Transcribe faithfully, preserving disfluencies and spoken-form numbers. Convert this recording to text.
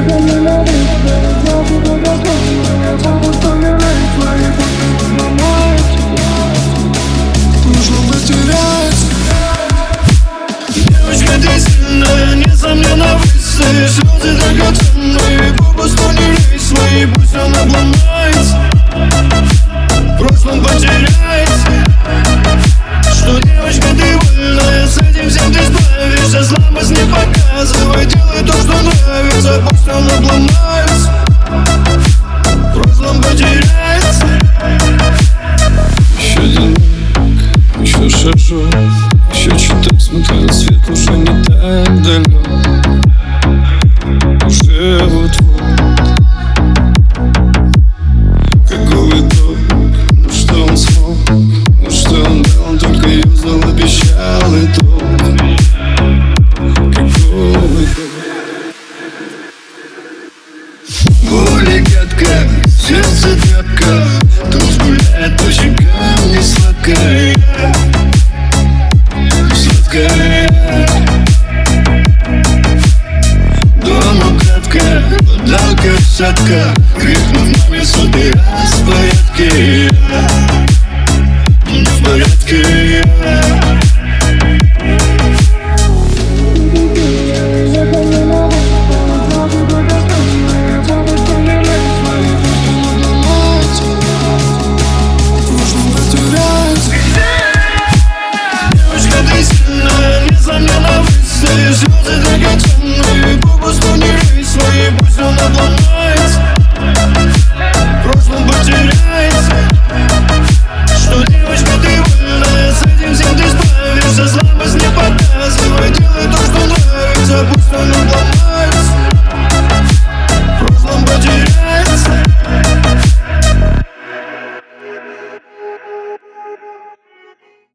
Девочка, ты сильная, несомненно, высшие слезы драгоценные, попусту не лей свои, пусть он обломается, в прошлом потеряется. Что, девочка, ты вольная, с этим всем ты справишься, слабость не показывай, делай то, что нравится, пусть он обломается, в прошлом потеряется. Еще денек, еще шажок, еще чуток смотрел свет, уже не так далек, уже вот-вот. Какой итог, ну что он смог, ну что он дал, он только юзал, обещал итог. Какой итог. Боли гадко, сердце тряпка, тушь гуляет по щекам, не сладкая, сладкая. Дома кратко, подалка шатка, крикнув маме сотый раз в порядке, не в порядке. Слезы драгоценные, попусту не лей свои, пусть он обломается, в прошлом потеряется. Что, девочка, ты вольная, с этим всем ты справишься, слабость не показывай, делай то, что нравится, пусть он обломается.